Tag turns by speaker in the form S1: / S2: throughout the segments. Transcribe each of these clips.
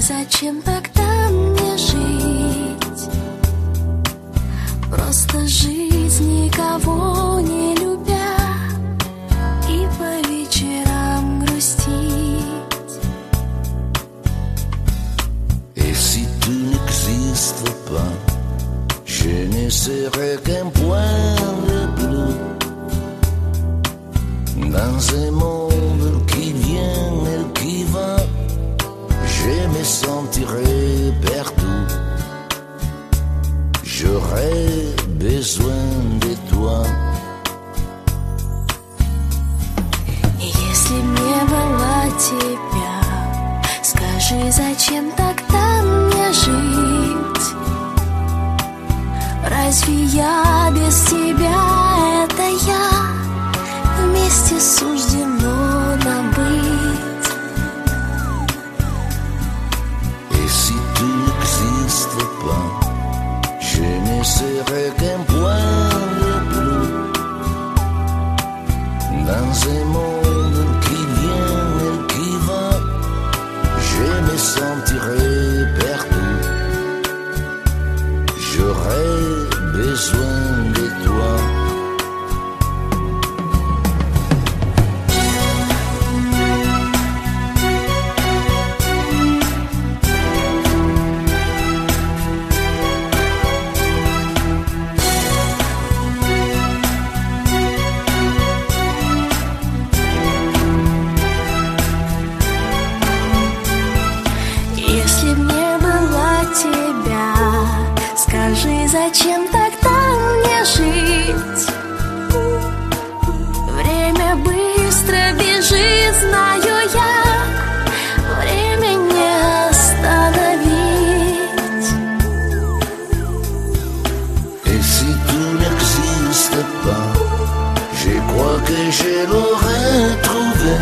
S1: зачем тогда мне жить? Просто жить, никого не любя, и по вечерам грустить.
S2: Et si tu n'existes pas, je ne serai qu'un point de plus dans un monde qui vient et qui va. Je me sentirai partout. J'aurai besoin de toi.
S1: И если не было тебя, скажи, зачем тогда мне жить? Разве я без тебя — это я? Вместе суждено нам быть.
S2: Et si tu n'existes pas, je ne serai qu'un point de plus dans un monde qui vient et qui va. Je me sentirai partout. J'aurai besoin de toi.
S1: Если б не было тебя, скажи, зачем тогда мне жить? Время быстро бежит, знаю я, время не остановить.
S2: Et si tu n'existes pas, je crois que je l'aurais trouvé.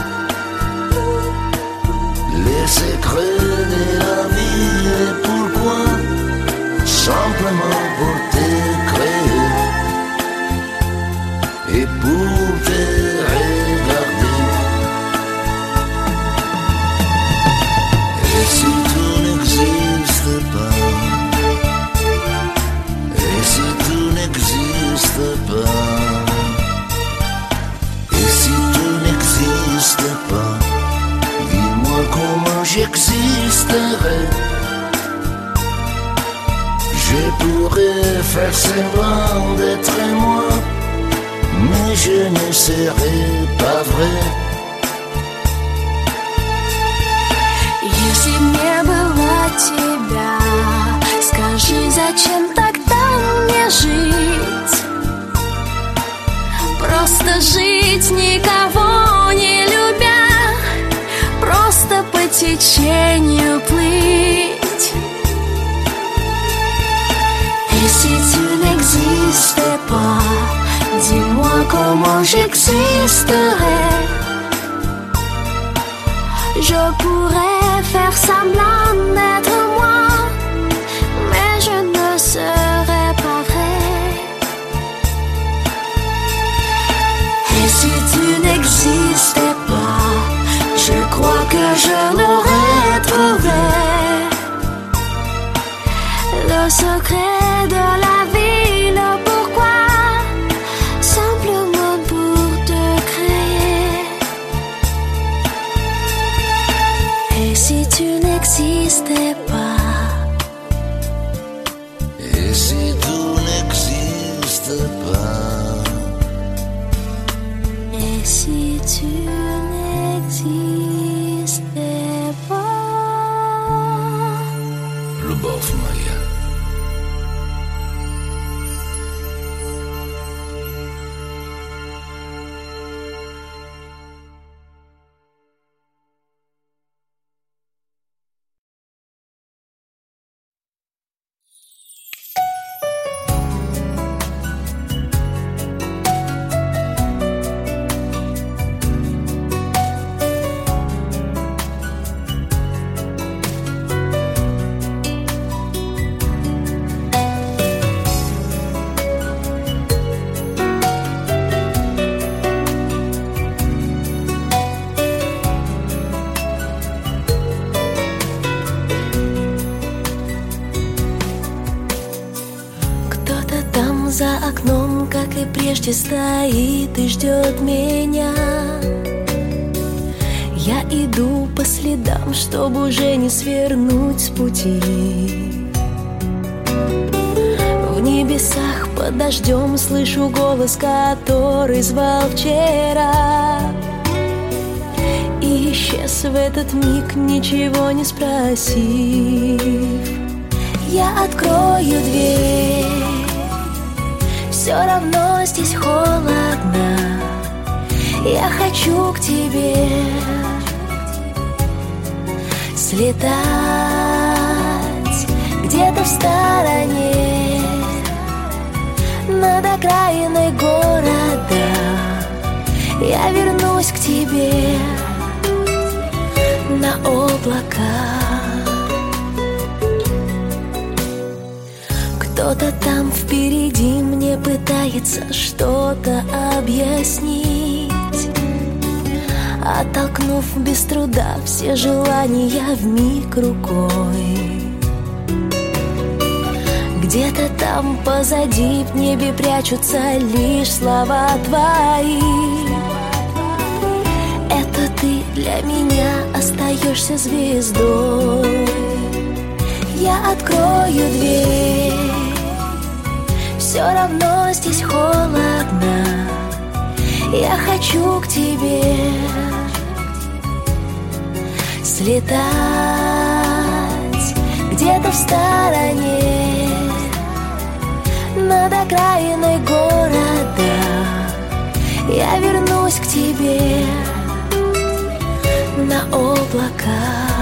S2: Les secrets de la vie et pourquoi, simplement pour te créer et pour te regarder. Et si tu n'existes pas, et si tu n'existes pas, et si tu n'existes pas, dis-moi comment j'existerais. Je pourrais faire semblant d'être moi, mais je ne serai pas vrai.
S1: Если б не было тебя, скажи, зачем тогда мне жить? Просто жить, никого не любя, просто по течению плыть. Et si tu n'existais pas, dis-moi comment j'existerais. Je pourrais faire semblant d'être moi, mais je ne serais pas vrai. Et si tu n'existais pas, je crois que je l'aurais trouvé. Le secret de la vie, le pourquoi, simplement pour te créer. Et si tu n'existais pas,
S2: Et si tu n'existes pas,
S1: et si tu n'existais pas.
S2: Любовь моя.
S3: и прежде стоит и ждет меня. Я иду по следам, чтобы уже не свернуть с пути. В небесах под дождем слышу голос, который звал вчера, и исчез в этот миг, ничего не спросив. Я открою дверь, все равно здесь холодно. Я хочу к тебе слетать где-то в стороне, над окраиной города. Я вернусь к тебе на облака. Кто-то там впереди мне пытается что-то объяснить, оттолкнув без труда все желания вмиг рукой. Где-то там позади в небе прячутся лишь слова твои. Это ты для меня остаешься звездой. Я открою дверь, все равно здесь холодно. Я хочу к тебе слетать где-то в стороне, над окраиной города. Я вернусь к тебе на облака.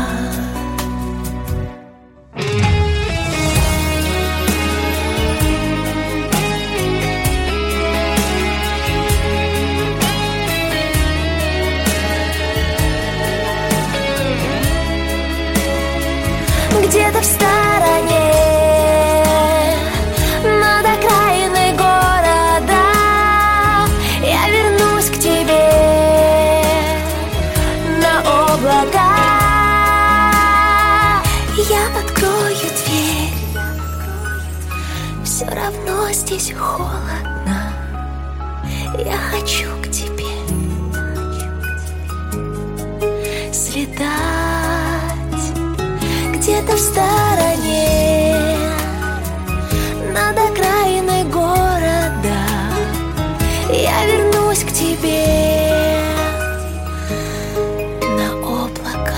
S3: Где-то в стороне, над окраиной города. Я вернусь к тебе на облака. Я открою дверь, все равно здесь холодно. Я хочу к тебе слетать где-то в стороне, над окраиной города. Я вернусь к тебе на облака.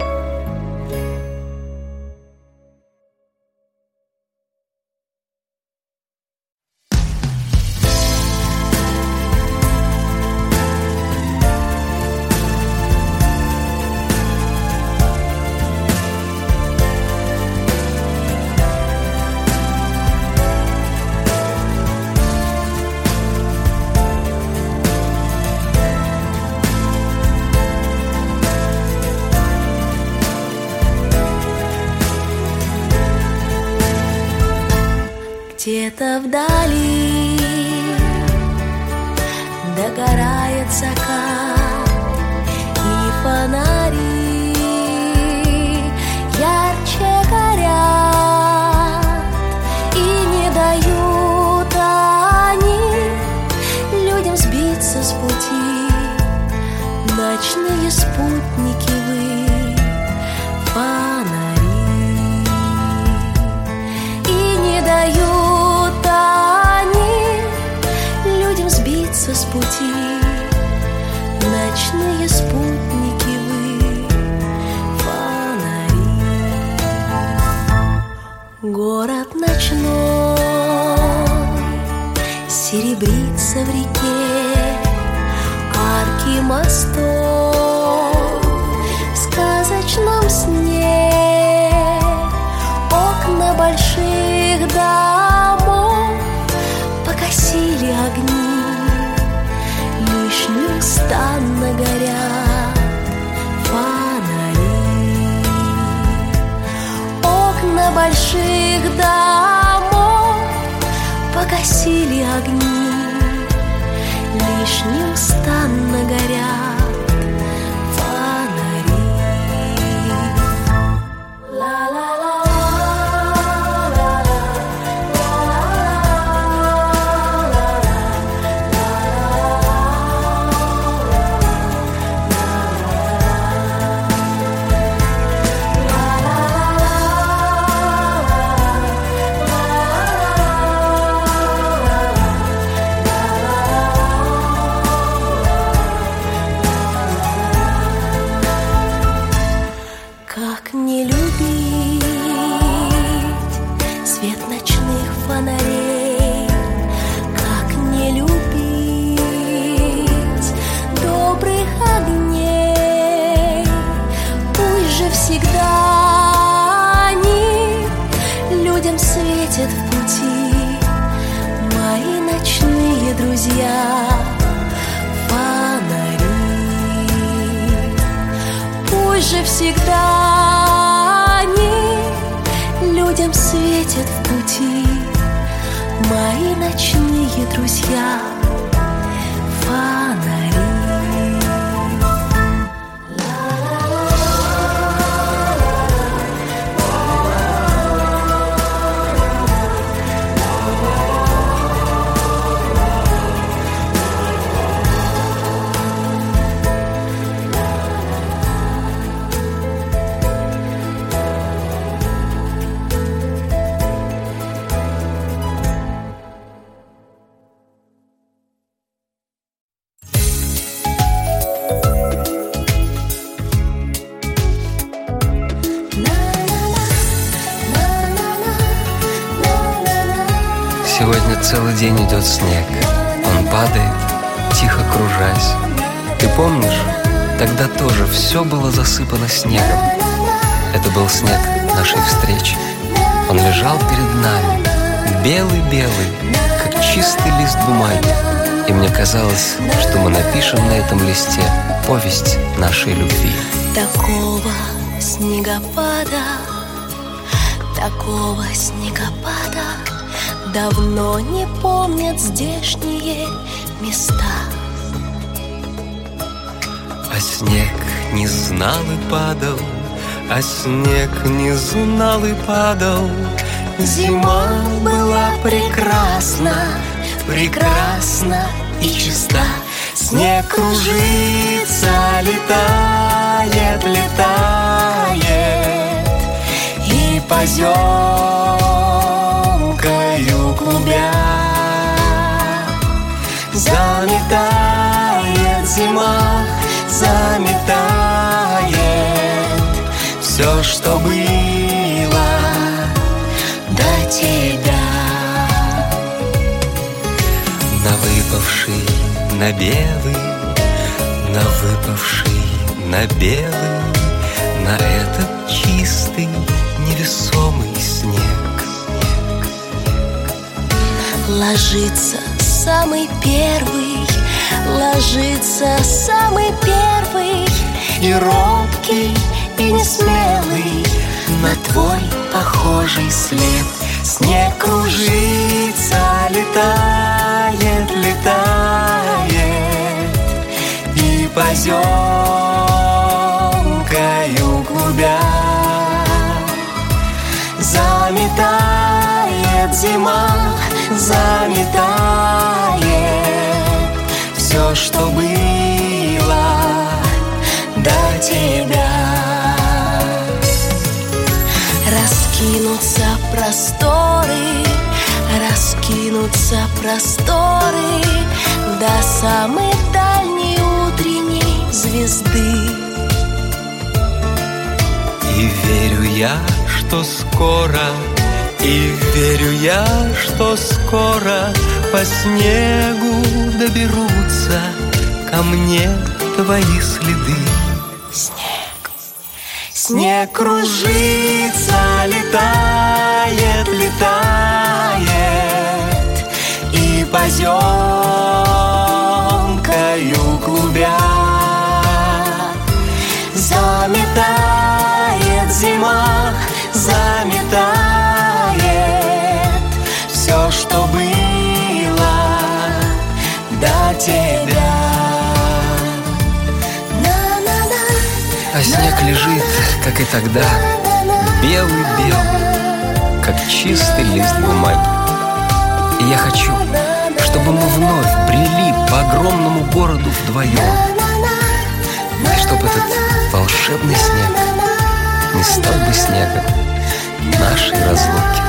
S3: Где-то вдали догорает закат, и фонари ярче горят, и не дают они людям сбиться с пути. Ночные спутники вы, фонари, и не дают сбиться с пути. Ночные спутники вы, фонари. Город ночной серебрится в реке, арки мостов в сказочном сне, окна больших домов погасили огни, лишь неустанно горят фонари. Окна больших домов погасили огни, лишь неустанно горят фонари. Ла-ла-ла. друзья, фонари. Пусть же всегда они людям светят в пути, мои ночные друзья, фонари.
S4: Сегодня целый день идет снег. Он падает, тихо кружась. Ты помнишь, тогда тоже все было засыпано снегом. Это был снег нашей встречи. Он лежал перед нами, белый-белый, как чистый лист бумаги. И мне казалось, что мы напишем на этом листе повесть нашей любви.
S3: Такого снегопада давно не помнят здешние места.
S4: А снег не знал и падал, а снег не знал и падал. Зима была прекрасна, прекрасна и чиста. Снег кружится, летает, летает, и поземкою клубя заметает зима, заметает все, что было до тебя. На выпавший, на белый, на выпавший, на белый, на этот чистый, невесомый снег
S3: Ложится самый первый, ложится самый первый,
S4: и робкий, и несмелый на твой похожий след. Снег кружится, летает, летает, и поземкою клубя заметает зима, заметает все, что было до тебя.
S3: раскинутся просторы, раскинутся просторы до самой дальней утренней звезды.
S4: И верю я, что скоро, и верю я, что скоро по снегу доберутся ко мне твои следы. Снег кружится, летает, летает, и поземкою клубя заметает зима, заметает все, что было до тебя. А снег лежит, как и тогда, белый-белый, как чистый лист бумаги. И я хочу, чтобы мы вновь брели по огромному городу вдвоем, и чтобы этот волшебный снег не стал бы снегом нашей разлуки.